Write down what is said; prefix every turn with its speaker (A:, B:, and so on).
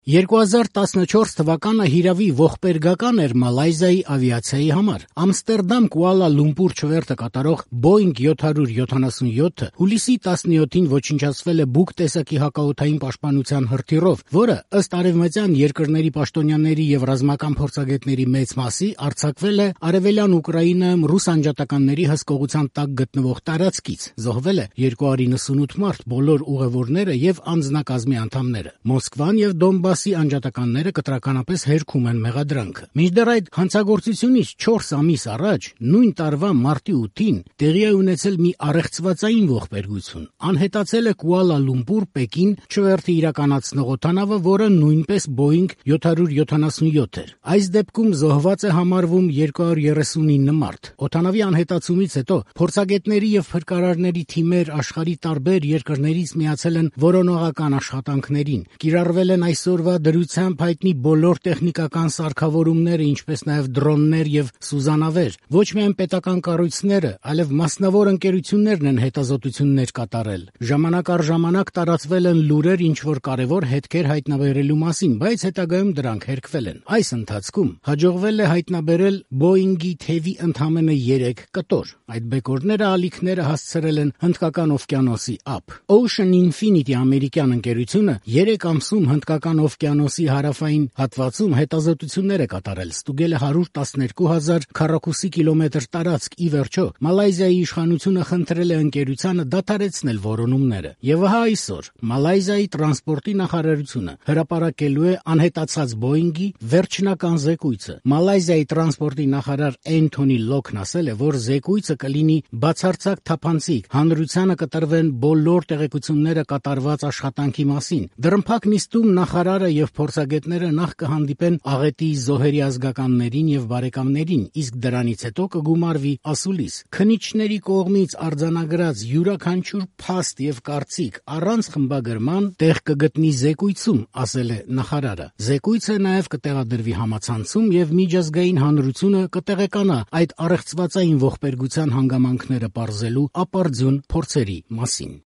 A: 2014 թվականը հիրավի ողբերգական էր Մալայզիայի ավիացիայի համար։ Ամստերդամ Կուալա Լումպուր չվերթը կատարող Boeing 777-ը հուլիսի 17-ին ոչնչացվել է բուկ տեսակի հակաօդային պաշտպանության հրթիռով, որը ըստ արևմտյան երկրների պաշտոնյաների եւ ռազմական փորձագետների մեծ մասի արձակվել է արևելյան Ուկրաինայում ռուս անջատականների հսկողության տակ գտնվող տարածքից։ Զոհվել է 298 մարդ, բոլոր ուղևորները եւ անձնակազմի անդամները։ Մոսկվան եւ Դոնբասի անջատականները կտրականապես հերքում են մեղադրանքը։ Մինչդեռ այդ հանցագործությունից 4 ամիս առաջ, նույն տարվա մարտի 8-ին, տեղի է ունեցել մի առեղծվածային ողբերգություն։ Անհետացել է Կուալա Լումպուր Պեկին չվերթը իրականացնող օդանավը, որը նույնպես Boeing 777 էր։ Այս դեպքում զոհված է համարվում 239 մարդ։ Օդանավի անհետացումից հետո փորձագետների եւ փրկարարների թիմեր աշխարհի տարբեր երկրներից միացել են որոնողական աշխատանքներին։ Կիրառվել են այսօրվա դրությամբ հայտնի բոլոր տեխնիկական սարքավորումները, ինչպես նաև դրոններ եւ սուզանավեր։ Ոչ միայն պետական կառույցները, այլև մասնավոր ընկերություններն են հետազոտություններ կատարել։ Ժամանակ առ ժամանակ տարածվել են լուրեր ինչ-որ կարևոր հետքեր հայտնաբերելու մասին, բայց հետագայում դրանք հերքվել են։ Այս ընթացքում հաջողվել է հայտնաբերել Boeing-ի թևի ընդամենը 3 կտոր։ Այդ բեկորները ալիքները հասցրել են Հնդկական օվկիանոսի ափ։ Ocean Infinity ամերիկյան ընկերությունը 3 ամսում Հնդկական օվկիանոսի հարավային հատվածում հետազոտություններ է կատարել, ստուգել է 112,000 քառակուսի կիլոմետր տարածք։ Ի վերջո, Մալայզիայի իշխանությունը խնդրել է ընկերությանը դադարեցնել որոնումները։ Եվ ահա այսօր Մալայզիայի տրանսպորտի նախարարությունը հրապարակելու է անհետացած Boeing-ի վերջնական զեկույցը։ Մալայզիայի տրանսպորտի նախարար Էնթոնի Լոքն ասել է, որ զեկույցը կլինի բացարձակ թափանցիկ, հանրությանը կտրվեն բոլոր տեղեկությունները կատարված աշխատանքի մասին։ Դռնփակ նիստում նախարարը եւ փորձագետները նախ կհանդիպեն աղետի զոհերի ազգականներին եւ բարեկամներին, իսկ դրանից հետո կգումարվի ասուլիս։ Քննիչների կողմից արձանագրած յուրաքանչյուր փաստ եւ կարծիք առանց խմբագրման տեղ կգտնի զեկույցում, ասել է նախարարը։ Զեկույցը նաեւ կտեղադրվի համացանցում եւ միջազգային հանրությունը կտեղեկանա այդ առեղծվածային ողբերգության հանգամանքները պարզելու ապարդյուն փորձերի մասին։